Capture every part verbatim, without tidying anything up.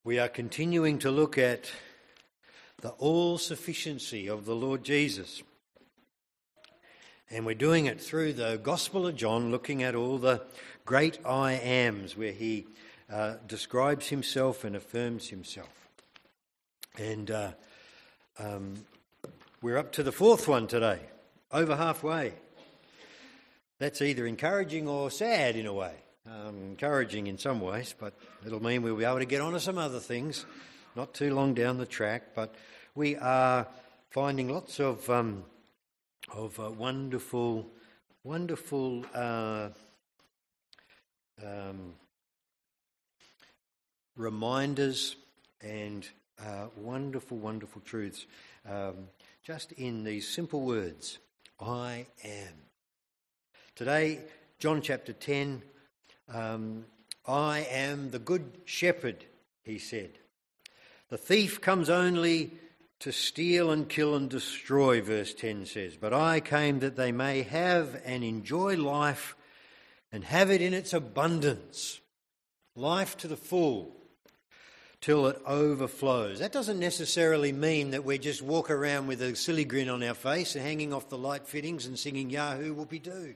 We are continuing to look at the all-sufficiency of the Lord Jesus. And we're doing it through the Gospel of John, looking at all the great I ams, where he uh, describes himself and affirms himself. And uh, um, we're up to the fourth one today, over halfway. That's either encouraging or sad in a way. Um, encouraging in some ways, but it'll mean we'll be able to get on to some other things not too long down the track. But we are finding lots of um, of uh, wonderful, wonderful uh, um, reminders and uh, wonderful, wonderful truths um, just in these simple words, I am. Today, John chapter ten, Um, I am the good shepherd, he said. The thief comes only to steal and kill and destroy, verse ten says. But I came that they may have and enjoy life and have it in its abundance. Life to the full, till it overflows. That doesn't necessarily mean that we just walk around with a silly grin on our face and hanging off the light fittings and singing Yahoo Whoopie-Doo.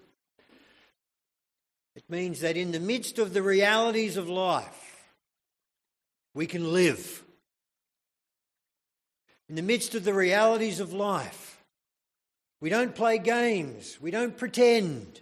It means that in the midst of the realities of life, we can live. In the midst of the realities of life, we don't play games, we don't pretend.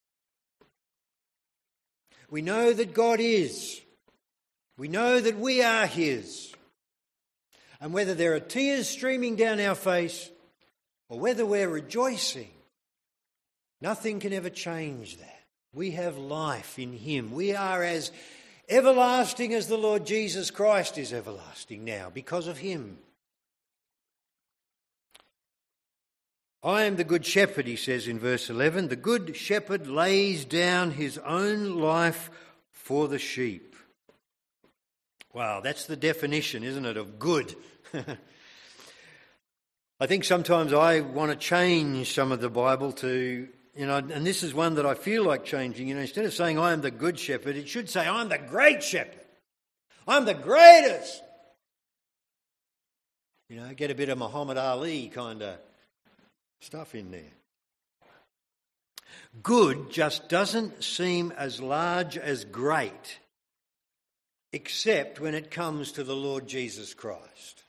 We know that God is. We know that we are His. And whether there are tears streaming down our face or whether we're rejoicing, nothing can ever change that. We have life in Him. We are as everlasting as the Lord Jesus Christ is everlasting now because of Him. I am the good shepherd, he says in verse eleven. The good shepherd lays down his own life for the sheep. Wow, that's the definition, isn't it, of good? I think sometimes I want to change some of the Bible to... You know, and this is one that I feel like changing. You know, instead of saying I am the good shepherd, it should say I'm the great shepherd. I'm the greatest. You know, get a bit of Muhammad Ali kind of stuff in there. Good just doesn't seem as large as great, except when it comes to the Lord Jesus Christ.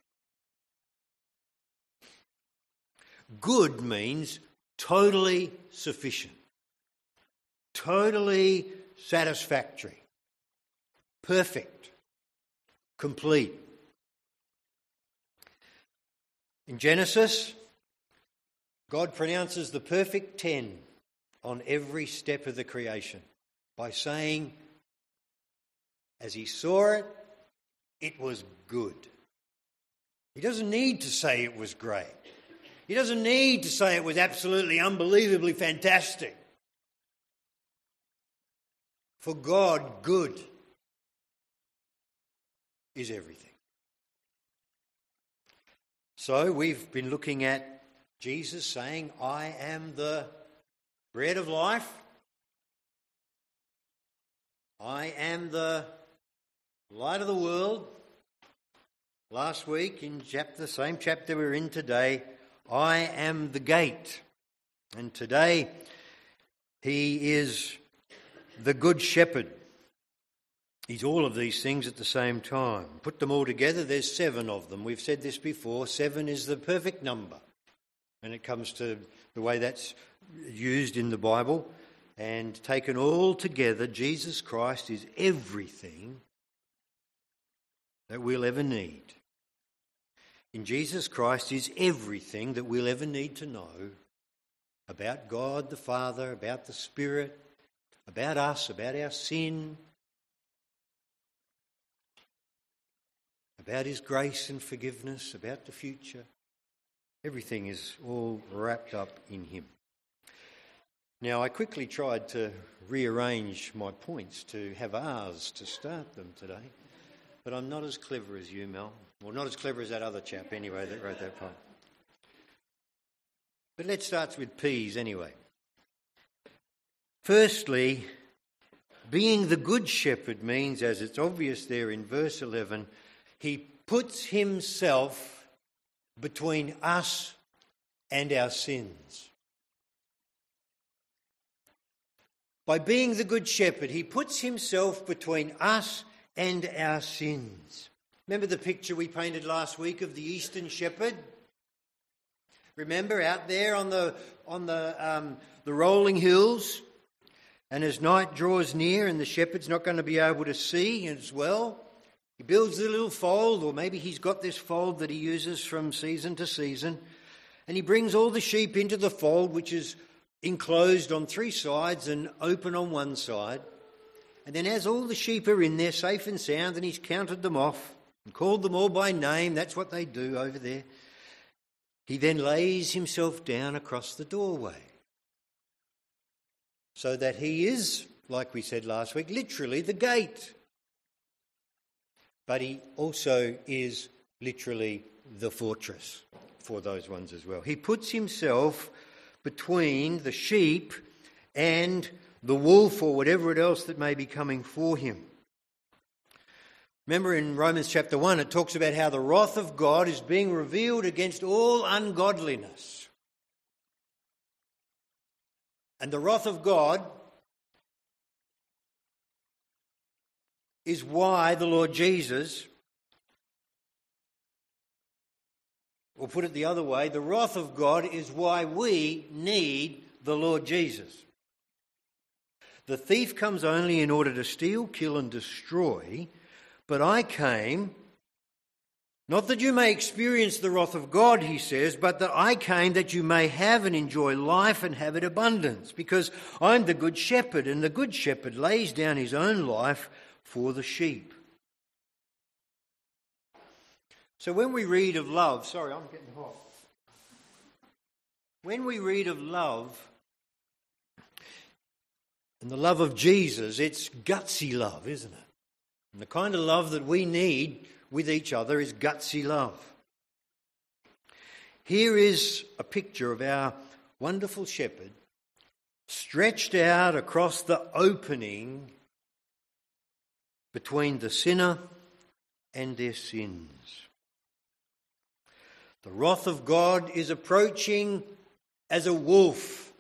Good means totally sufficient, totally satisfactory, perfect, complete. In Genesis, God pronounces the perfect ten on every step of the creation by saying, as He saw it, it was good. He doesn't need to say it was great. He doesn't need to say it was absolutely unbelievably fantastic. For God, good is everything. So we've been looking at Jesus saying, I am the bread of life. I am the light of the world. Last week in chapter, the same chapter we're in today, I am the gate. And today, He is the good shepherd. He's all of these things at the same time. Put them all together, there's seven of them. We've said this before, seven is the perfect number when it comes to the way that's used in the Bible. And taken all together, Jesus Christ is everything that we'll ever need. In Jesus Christ is everything that we'll ever need to know about God the Father, about the Spirit, about us, about our sin, about His grace and forgiveness, about the future. Everything is all wrapped up in Him. Now, I quickly tried to rearrange my points to have R's to start them today, but I'm not as clever as you, Mel. Well, not as clever as that other chap, anyway, that wrote that poem. But let's start with P's anyway. Firstly, being the good shepherd means, as it's obvious there in verse eleven, He puts himself between us and our sins. By being the Good Shepherd, he puts himself between us and our sins. Remember the picture we painted last week of the Eastern Shepherd? Remember, out there on the on the um, the rolling hills, and as night draws near and the shepherd's not going to be able to see as well, he builds a little fold, or maybe he's got this fold that he uses from season to season, and he brings all the sheep into the fold, which is enclosed on three sides and open on one side. And then as all the sheep are in there safe and sound, and he's counted them off and called them all by name, that's what they do over there, he then lays himself down across the doorway, so that he is, like we said last week, literally the gate. But he also is literally the fortress for those ones as well. He puts himself between the sheep and the wolf or whatever else that may be coming for him. Remember in Romans chapter one, it talks about how the wrath of God is being revealed against all ungodliness. And the wrath of God is why the Lord Jesus, or put it the other way, the wrath of God is why we need the Lord Jesus. The thief comes only in order to steal, kill and destroy, but I came, not that you may experience the wrath of God, he says, but that I came that you may have and enjoy life and have it abundance, because I'm the good shepherd, and the good shepherd lays down his own life for the sheep. So when we read of love, sorry, I'm getting hot. When we read of love, and the love of Jesus, it's gutsy love, isn't it? And the kind of love that we need with each other is gutsy love. Here is a picture of our wonderful shepherd stretched out across the opening between the sinner and their sins. The wrath of God is approaching as a wolf.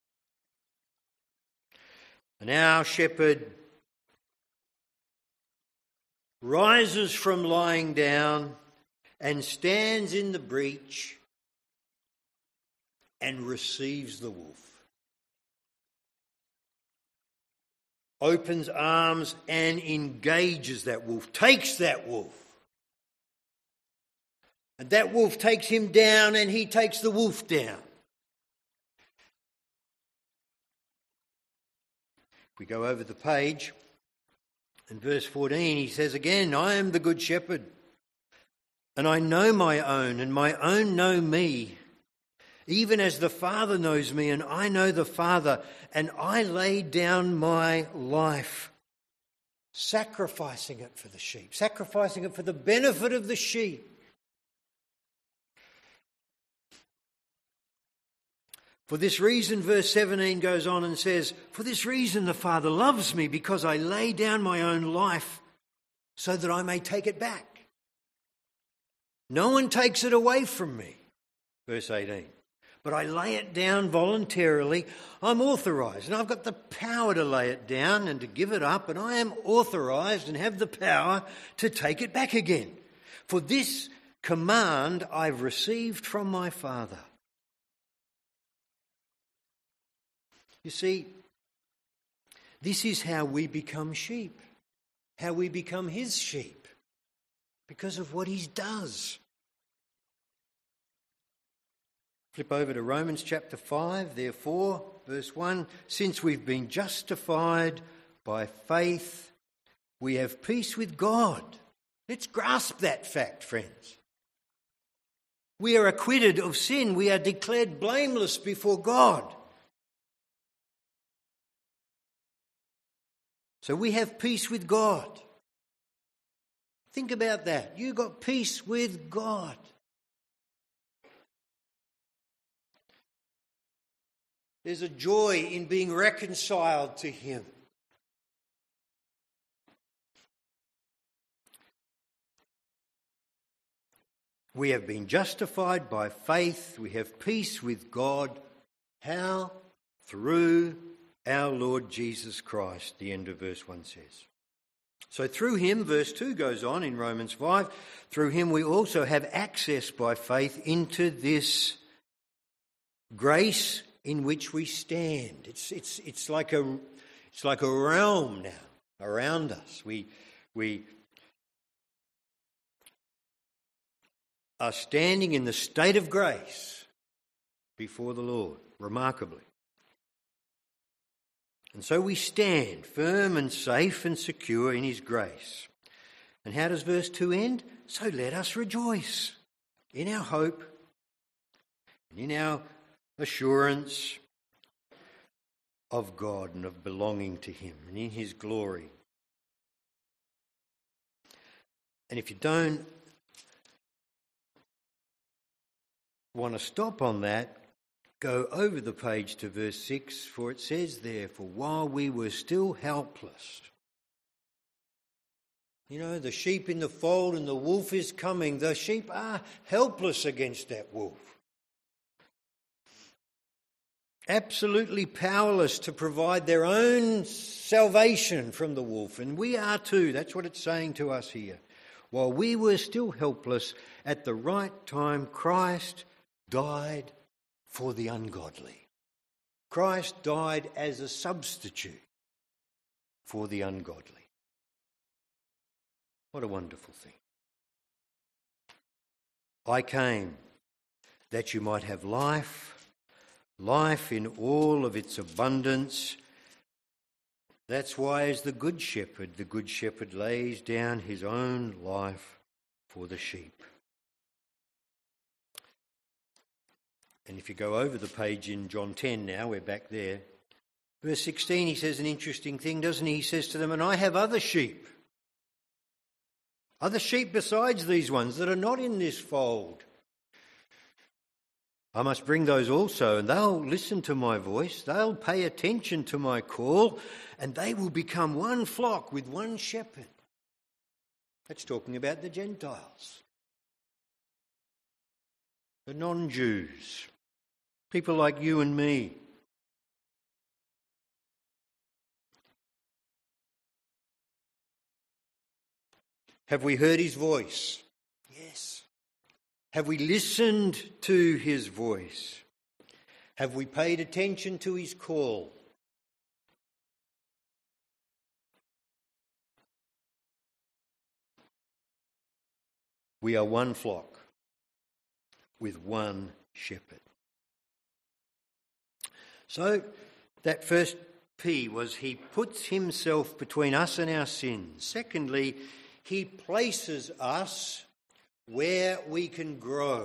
And our shepherd rises from lying down and stands in the breach and receives the wolf. Opens arms and engages that wolf, takes that wolf. And that wolf takes him down and he takes the wolf down. If we go over the page, in verse fourteen, he says again, I am the good shepherd, and I know my own, and my own know me, even as the Father knows me, and I know the Father, and I lay down my life, sacrificing it for the sheep, sacrificing it for the benefit of the sheep. For this reason, verse seventeen goes on and says, for this reason the Father loves me, because I lay down my own life so that I may take it back. No one takes it away from me, verse eighteen. But I lay it down voluntarily. I'm authorised, and I've got the power to lay it down and to give it up, and I am authorised and have the power to take it back again. For this command I've received from my Father. You see, this is how we become sheep, how we become his sheep, because of what he does. Flip over to Romans chapter five, therefore, verse one, since we've been justified by faith, we have peace with God. Let's grasp that fact, friends. We are acquitted of sin. We are declared blameless before God. So we have peace with God. Think about that. You got peace with God. There's a joy in being reconciled to him. We have been justified by faith. We have peace with God. How? Through our Lord Jesus Christ, the end of verse one says. So through him, verse two goes on in Romans five, through him we also have access by faith into this grace in which we stand. It's it's it's like a it's like a realm now around us. We we are standing in the state of grace before the Lord, remarkably. And so we stand firm and safe and secure in his grace. And how does verse two end? So let us rejoice in our hope and in our assurance of God and of belonging to him and in his glory. And if you don't want to stop on that, go over the page to verse six, for it says there, for while we were still helpless. You know, the sheep in the fold and the wolf is coming. The sheep are helpless against that wolf. Absolutely powerless to provide their own salvation from the wolf. And we are too. That's what it's saying to us here. While we were still helpless, at the right time, Christ died for the ungodly. Christ died as a substitute for the ungodly. What a wonderful thing. I came that you might have life, life in all of its abundance. That's why, as the Good Shepherd, the Good Shepherd lays down his own life for the sheep. And if you go over the page in John ten now, we're back there. Verse sixteen, he says an interesting thing, doesn't he? He says to them, and I have other sheep. Other sheep besides these ones that are not in this fold. I must bring those also, and they'll listen to my voice. They'll pay attention to my call, and they will become one flock with one shepherd. That's talking about the Gentiles, the non-Jews. People like you and me. Have we heard his voice? Yes. Have we listened to his voice? Have we paid attention to his call? We are one flock with one shepherd. So that first P was he puts himself between us and our sins. Secondly, he places us where we can grow.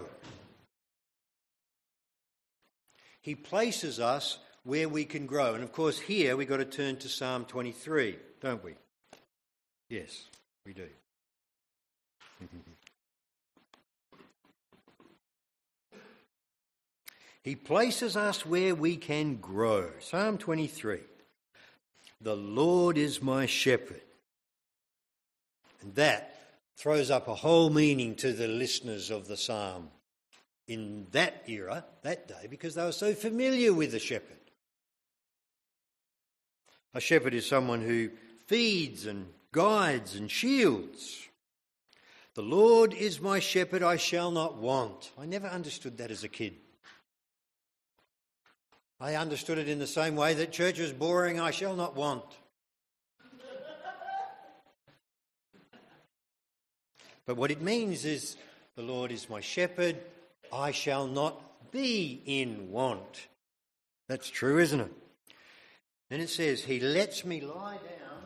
He places us where we can grow. And of course here we've got to turn to Psalm twenty-three, don't we? Yes, we do. He places us where we can grow. Psalm twenty-three. The Lord is my shepherd. And that throws up a whole meaning to the listeners of the psalm in that era, that day, because they were so familiar with the shepherd. A shepherd is someone who feeds and guides and shields. The Lord is my shepherd, I shall not want. I never understood that as a kid. I understood it in the same way that church is boring, I shall not want. But what it means is, the Lord is my shepherd, I shall not be in want. That's true, isn't it? Then it says, he lets me lie down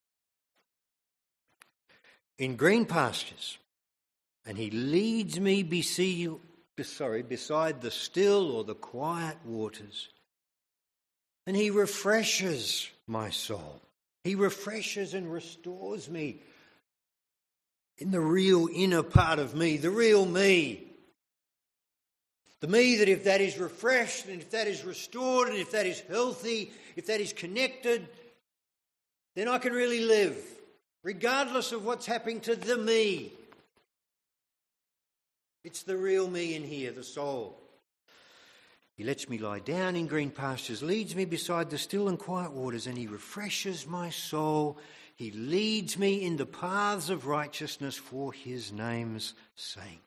in green pastures, and he leads me beside, sorry, beside the still or the quiet waters. And he refreshes my soul. He refreshes and restores me in the real inner part of me, the real me. The me that if that is refreshed and if that is restored and if that is healthy, if that is connected, then I can really live, regardless of what's happening to the me. It's the real me in here, the soul. He lets me lie down in green pastures, leads me beside the still and quiet waters, and he refreshes my soul. He leads me in the paths of righteousness for his name's sake.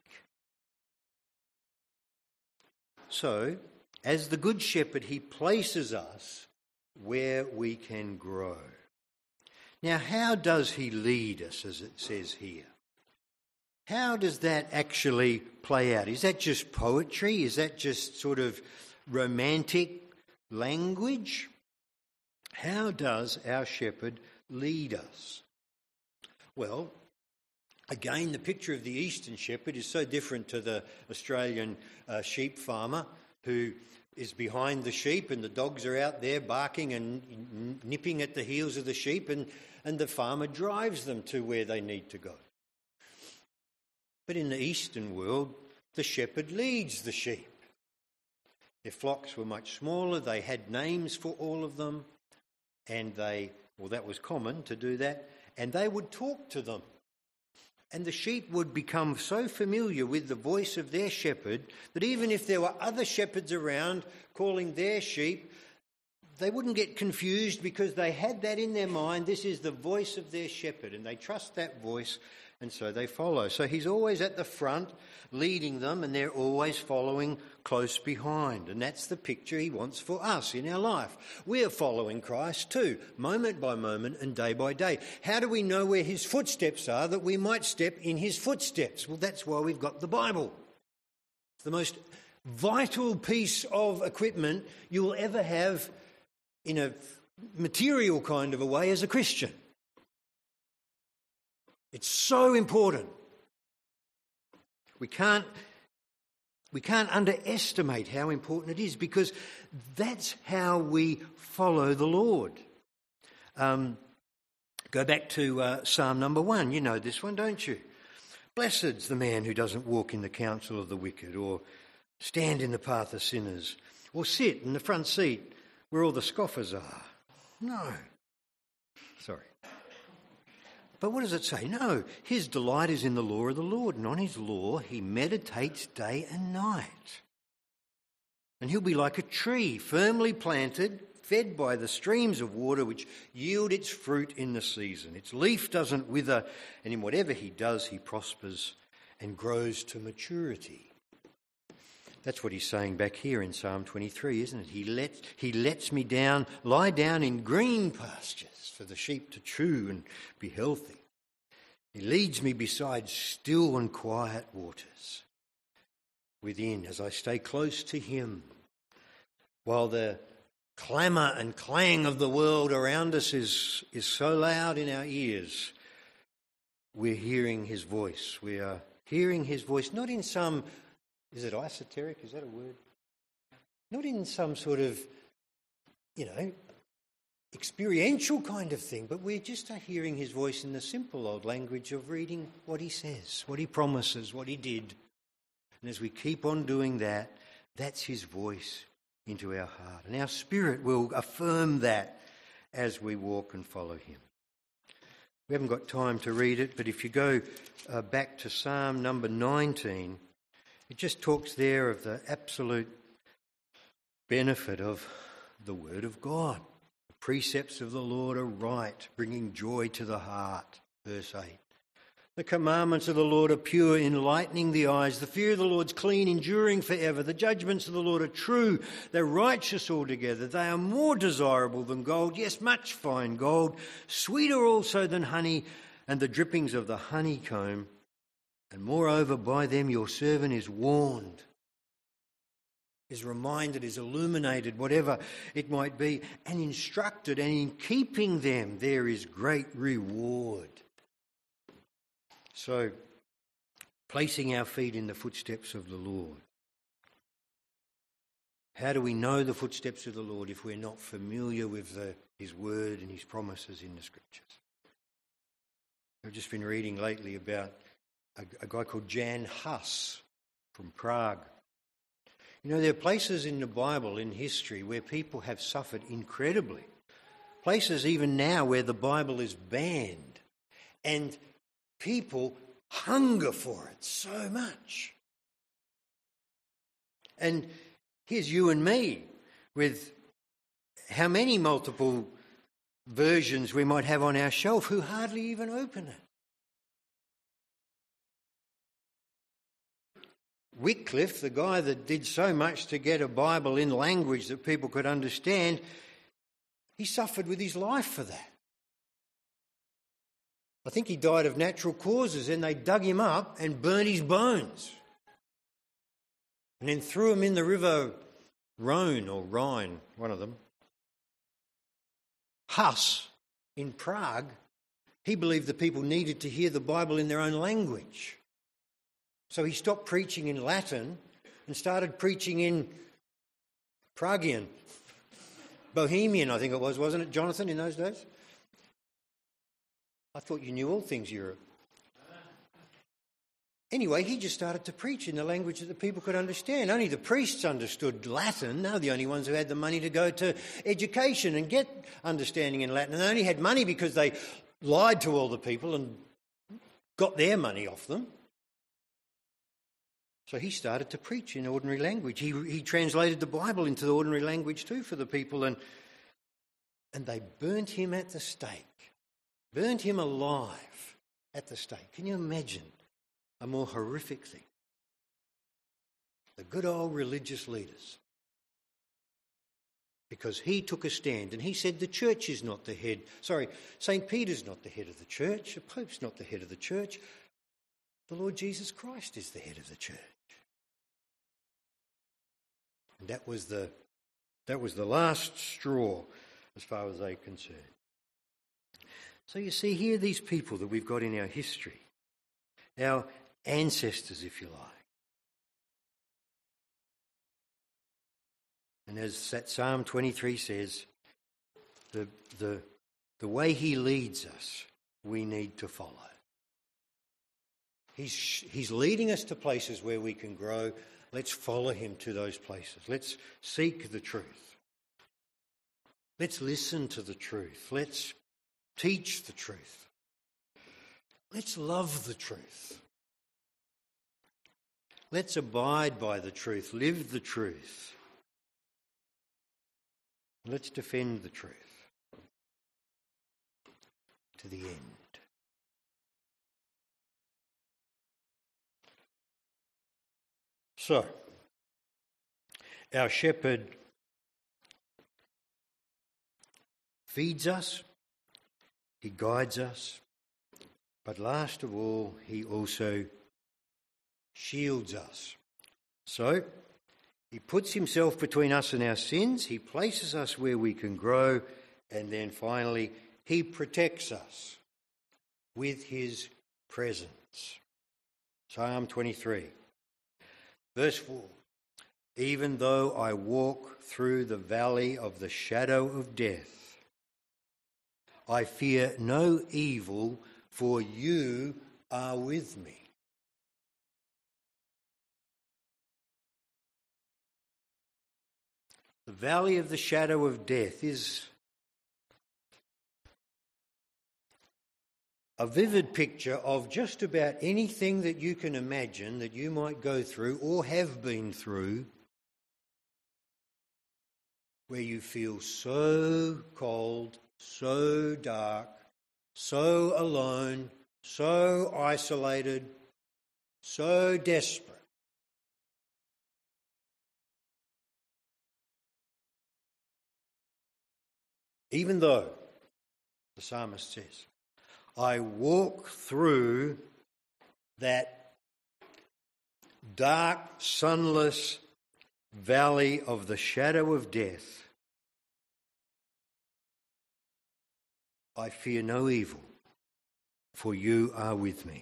So, as the Good Shepherd, he places us where we can grow. Now, how does he lead us, as it says here? How does that actually play out? Is that just poetry? Is that just sort of romantic language? How does our shepherd lead us? Well, again, the picture of the Eastern shepherd is so different to the Australian uh, sheep farmer who is behind the sheep and the dogs are out there barking and nipping at the heels of the sheep, and, and the farmer drives them to where they need to go. But in the Eastern world, the shepherd leads the sheep. Their flocks were much smaller, they had names for all of them, and they, well, that was common to do that, and they would talk to them. And the sheep would become so familiar with the voice of their shepherd that even if there were other shepherds around calling their sheep, they wouldn't get confused because they had that in their mind. This is the voice of their shepherd, and they trust that voice, and so they follow. So he's always at the front leading them, and they're always following close behind. And that's the picture he wants for us in our life. We are following Christ too, moment by moment and day by day. How do we know where his footsteps are that we might step in his footsteps? Well, that's why we've got the Bible. It's the most vital piece of equipment you will ever have in a material kind of a way as a Christian. It's so important. We can't, we can't underestimate how important it is, because that's how we follow the Lord. Um, go back to uh, Psalm number one. You know this one, don't you? Blessed's the man who doesn't walk in the counsel of the wicked, or stand in the path of sinners, or sit in the front seat where all the scoffers are. No. Sorry. But what does it say? No, his delight is in the law of the Lord, and on his law he meditates day and night. And he'll be like a tree firmly planted, fed by the streams of water which yield its fruit in the season. Its leaf doesn't wither, and in whatever he does he prospers and grows to maturity. That's what he's saying back here in Psalm twenty-three, isn't it? He lets, he lets me down, lie down in green pastures for the sheep to chew and be healthy. He leads me beside still and quiet waters within as I stay close to him. While the clamour and clang of the world around us is, is so loud in our ears, we're hearing his voice. We are hearing his voice, not in some... Is it esoteric? Is that a word? Not in some sort of, you know, experiential kind of thing, but we just are hearing his voice in the simple old language of reading what he says, what he promises, what he did. And as we keep on doing that, that's his voice into our heart. And our spirit will affirm that as we walk and follow him. We haven't got time to read it, but if you go uh, back to Psalm number nineteen, it just talks there of the absolute benefit of the Word of God. The precepts of the Lord are right, bringing joy to the heart. Verse eight. The commandments of the Lord are pure, enlightening the eyes. The fear of the Lord is clean, enduring forever. The judgments of the Lord are true. They're righteous altogether. They are more desirable than gold, yes, much fine gold, sweeter also than honey and the drippings of the honeycomb. And moreover, by them your servant is warned, is reminded, is illuminated, whatever it might be, and instructed, and in keeping them there is great reward. So, placing our feet in the footsteps of the Lord. How do we know the footsteps of the Lord if we're not familiar with the, his word and his promises in the scriptures? I've just been reading lately about a, a guy called Jan Hus from Prague. You know, there are places in the Bible, in history, where people have suffered incredibly. Places even now where the Bible is banned. And people hunger for it so much. And here's you and me with how many multiple versions we might have on our shelf who hardly even open it. Wycliffe, the guy that did so much to get a Bible in language that people could understand, he suffered with his life for that. I think he died of natural causes, and they dug him up and burnt his bones and then threw him in the river Rhone or Rhine, one of them. Huss in Prague, he believed the people needed to hear the Bible in their own language. So he stopped preaching in Latin and started preaching in Pragian. Bohemian, I think it was, wasn't it, Jonathan, in those days? I thought you knew all things Europe. Anyway, he just started to preach in the language that the people could understand. Only the priests understood Latin. They were the only ones who had the money to go to education and get understanding in Latin. And they only had money because they lied to all the people and got their money off them. So he started to preach in ordinary language. He, he translated the Bible into the ordinary language too for the people, and, and they burnt him at the stake, burnt him alive at the stake. Can you imagine a more horrific thing? The good old religious leaders. Because he took a stand and he said the church is not the head. Sorry, Saint Peter's not the head of the church. The Pope's not the head of the church. The Lord Jesus Christ is the head of the church. And that was the that was the last straw as far as they're concerned. So you see here these people that we've got in our history, our ancestors, if you like. And as that Psalm twenty-three says, the, the, the way he leads us, we need to follow. He's, he's leading us to places where we can grow. Let's follow him to those places. Let's seek the truth. Let's listen to the truth. Let's teach the truth. Let's love the truth. Let's abide by the truth, live the truth. Let's defend the truth to the end. So, our shepherd feeds us, he guides us, but last of all, he also shields us. So, he puts himself between us and our sins, he places us where we can grow, and then finally, he protects us with his presence. Psalm twenty-three. Verse four, even though I walk through the valley of the shadow of death, I fear no evil, for you are with me. The valley of the shadow of death is a vivid picture of just about anything that you can imagine that you might go through or have been through, where you feel so cold, so dark, so alone, so isolated, so desperate. Even though, the psalmist says, I walk through that dark, sunless valley of the shadow of death, I fear no evil, for you are with me.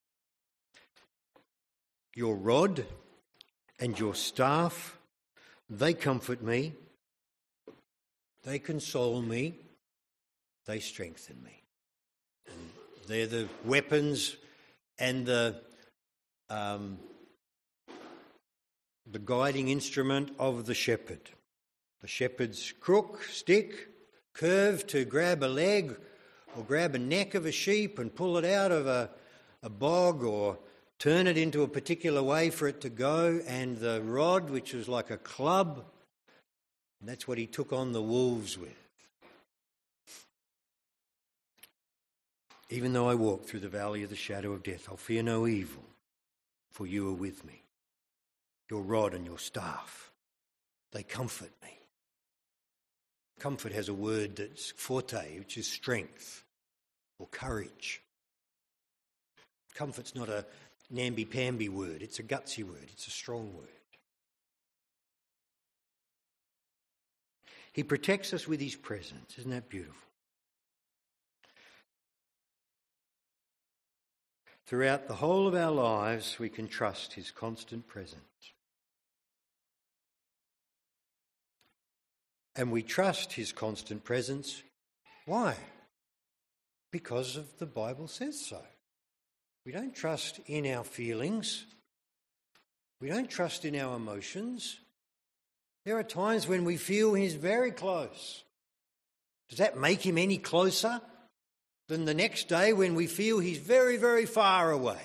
Your rod and your staff, they comfort me, they console me, they strengthen me. They're the weapons and the um, the guiding instrument of the shepherd. The shepherd's crook, stick, curve to grab a leg or grab a neck of a sheep and pull it out of a, a bog or turn it into a particular way for it to go, and the rod, which was like a club, and that's what he took on the wolves with. Even though I walk through the valley of the shadow of death, I'll fear no evil, for you are with me. Your rod and your staff, they comfort me. Comfort has a word that's forte, which is strength or courage. Comfort's not a namby-pamby word, it's a gutsy word, it's a strong word. He protects us with his presence. Isn't that beautiful? Throughout the whole of our lives, we can trust his constant presence. And we trust his constant presence. Why? Because of the Bible says so. We don't trust in our feelings. We don't trust in our emotions. There are times when we feel he's very close. Does that make him any closer than the next day when we feel he's very, very far away?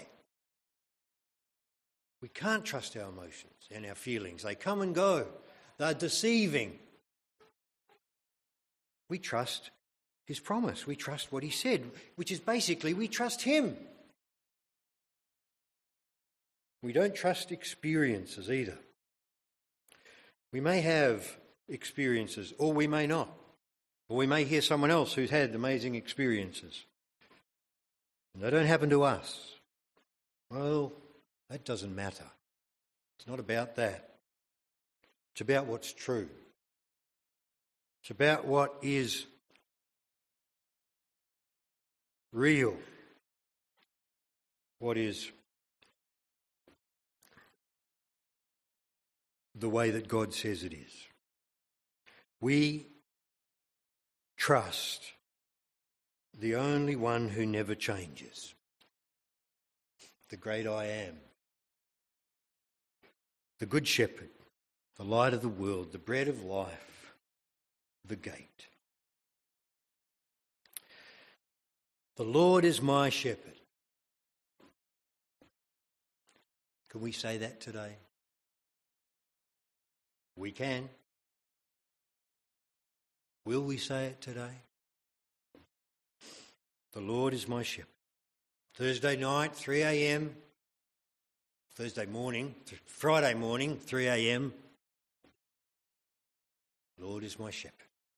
We can't trust our emotions and our feelings. They come and go. They're deceiving. We trust his promise. We trust what he said, which is basically we trust him. We don't trust experiences either. We may have experiences, or we may not. Or we may hear someone else who's had amazing experiences. And they don't happen to us. Well, that doesn't matter. It's not about that. It's about what's true. It's about what is real. What is the way that God says it is. We trust the only one who never changes, the great I am, the good shepherd, the light of the world, the bread of life, the gate. The Lord is my shepherd. Can we say that today? We can. Will we say it today? The Lord is my shepherd. Thursday night, three a.m. Thursday morning, Friday morning, three a.m. Lord is my shepherd.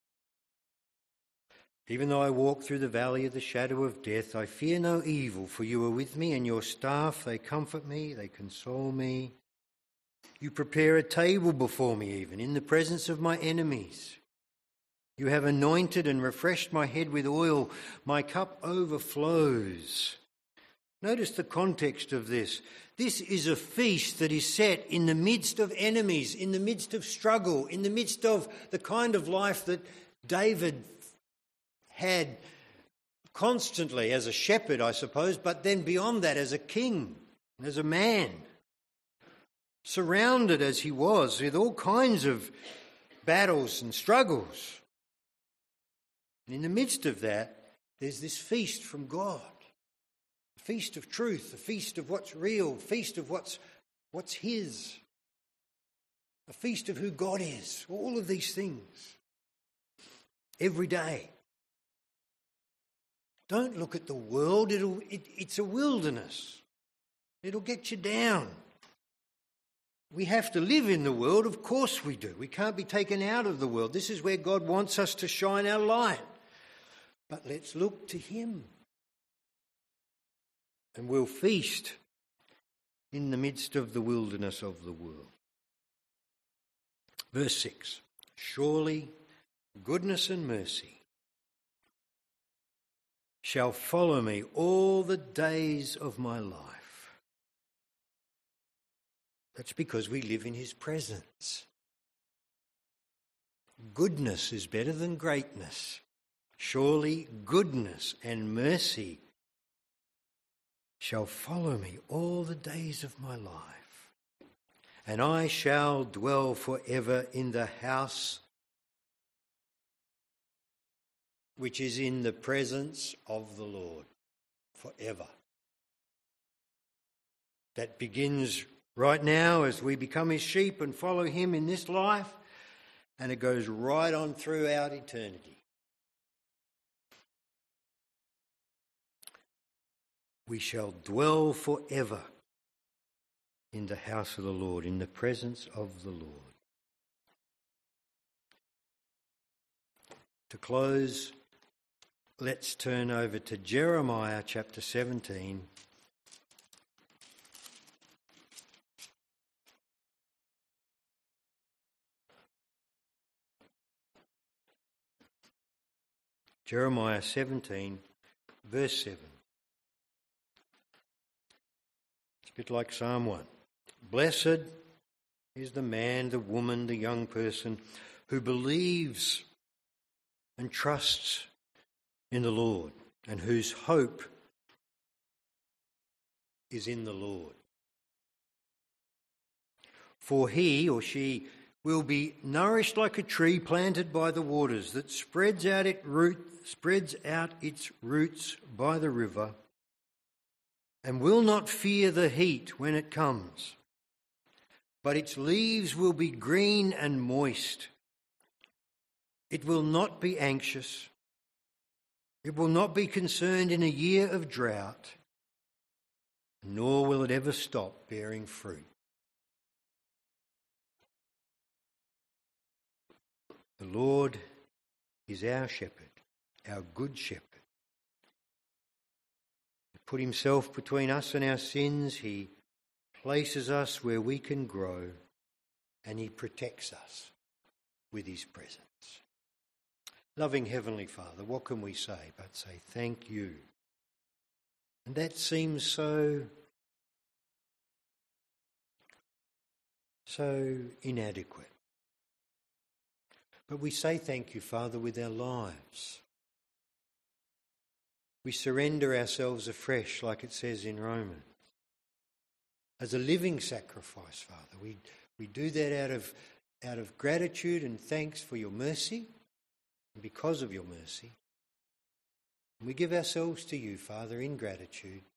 Even though I walk through the valley of the shadow of death, I fear no evil, for you are with me, and your staff, they comfort me, they console me. You prepare a table before me even in the presence of my enemies. You have anointed and refreshed my head with oil. My cup overflows. Notice the context of this. This is a feast that is set in the midst of enemies, in the midst of struggle, in the midst of the kind of life that David had constantly as a shepherd, I suppose, but then beyond that as a king, as a man. Surrounded as he was with all kinds of battles and struggles. And in the midst of that, there's this feast from God. A feast of truth, a feast of what's real, a feast of what's, what's his. A feast of who God is. All of these things. Every day. Don't look at the world. It'll, it, it's a wilderness. It'll get you down. We have to live in the world, of course we do. We can't be taken out of the world. This is where God wants us to shine our light. But let's look to him. And we'll feast in the midst of the wilderness of the world. Verse six. Surely goodness and mercy shall follow me all the days of my life. That's because we live in his presence. Goodness is better than greatness. Surely goodness and mercy shall follow me all the days of my life, and I shall dwell forever in the house which is in the presence of the Lord forever. that begins right now as we become his sheep and follow him in this life, and it goes right on throughout eternity. We shall dwell forever in the house of the Lord, in the presence of the Lord. To close, let's turn over to Jeremiah chapter seventeen. Jeremiah seventeen, verse seven. It's a bit like Psalm one. Blessed is the man, the woman, the young person who believes and trusts in the Lord, and whose hope is in the Lord. For he or she will be nourished like a tree planted by the waters, that spreads out its root, spreads out its roots by the river, and will not fear the heat when it comes. But its leaves will be green and moist. It will not be anxious. It will not be concerned in a year of drought, nor will it ever stop bearing fruit. The Lord is our shepherd, our good shepherd. He put himself between us and our sins. He places us where we can grow, and he protects us with his presence. Loving Heavenly Father, what can we say but say thank you? And that seems so, so inadequate. But we say thank you, Father, with our lives. We surrender ourselves afresh, like it says in Romans, as a living sacrifice, Father. We we do that out of out of gratitude and thanks for your mercy, and because of your mercy. And we give ourselves to you, Father, in gratitude,